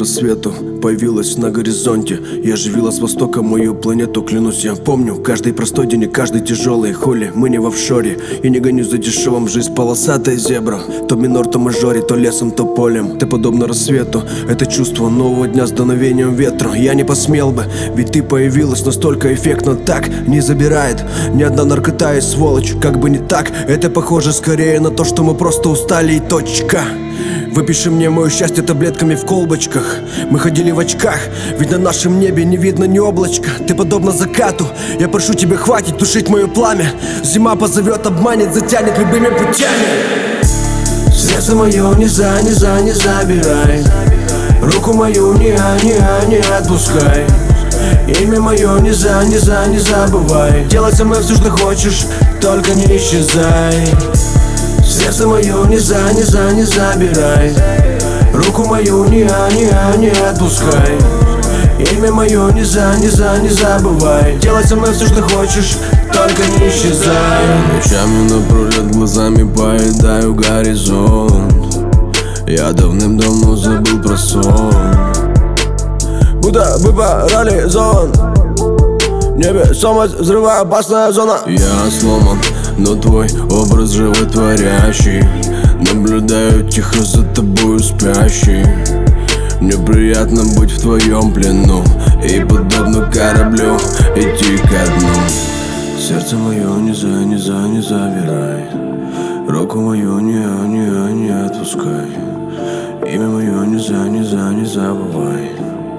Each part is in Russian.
рассвету появилась на горизонте. Я оживила с востока мою планету, клянусь, я помню каждый простой день и каждый тяжелый. Холи, мы не в офшоре, и не гонюсь за дешевым. Жизнь полосатая зебра, то минор, то мажоре, то лесом, то полем. Ты подобна рассвету, это чувство нового дня с дуновением ветра. Я не посмел бы, ведь ты появилась настолько эффектно. Так не забирает ни одна наркота и сволочь. Как бы не так, это похоже скорее на то, что мы просто устали и точка. Выпиши мне мое счастье таблетками в колбочках. Мы ходили в очках, ведь на нашем небе не видно ни облачка. Ты подобна закату, я прошу тебя, хватит тушить мое пламя. Зима позовет, обманет, затянет любыми путями. Сердце мое не забирай. Руку мою не отпускай. Имя мое не забывай. Делай со мной все, что хочешь, только не исчезай. Сердце мое не забирай. Руку мою не отпускай. Имя мое не забывай. Делай со мной все, что хочешь, только не исчезай. Ночами напролет глазами поедаю горизонт. Я давным-давно забыл про сон. Будто бы парализован. Невесомость, взрывоопасная зона. Я сломан, но твой образ животворящий. Наблюдаю тихо за тобою спящий. Мне приятно быть в твоем плену и подобно кораблю идти ко дну. Сердце мое не забирай. Руку мою не отпускай. Имя мое не забывай.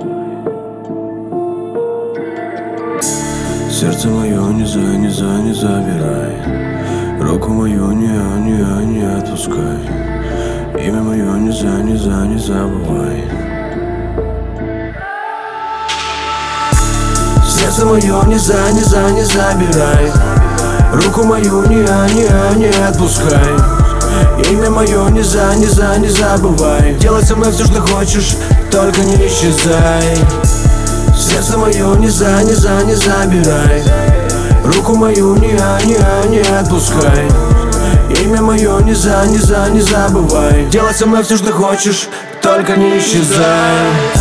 Сердце мое не забирай. Руку мою не отпускай. Имя мое не забывай. Сердце мое не забирай. Руку мою не отпускай. Имя мое не забывай. Делай со мной все, что хочешь, только не исчезай. Сердце мое не забирай. Руку мою не отпускай. Имя мое не забывай. Делай со мной все, что хочешь, только не исчезай.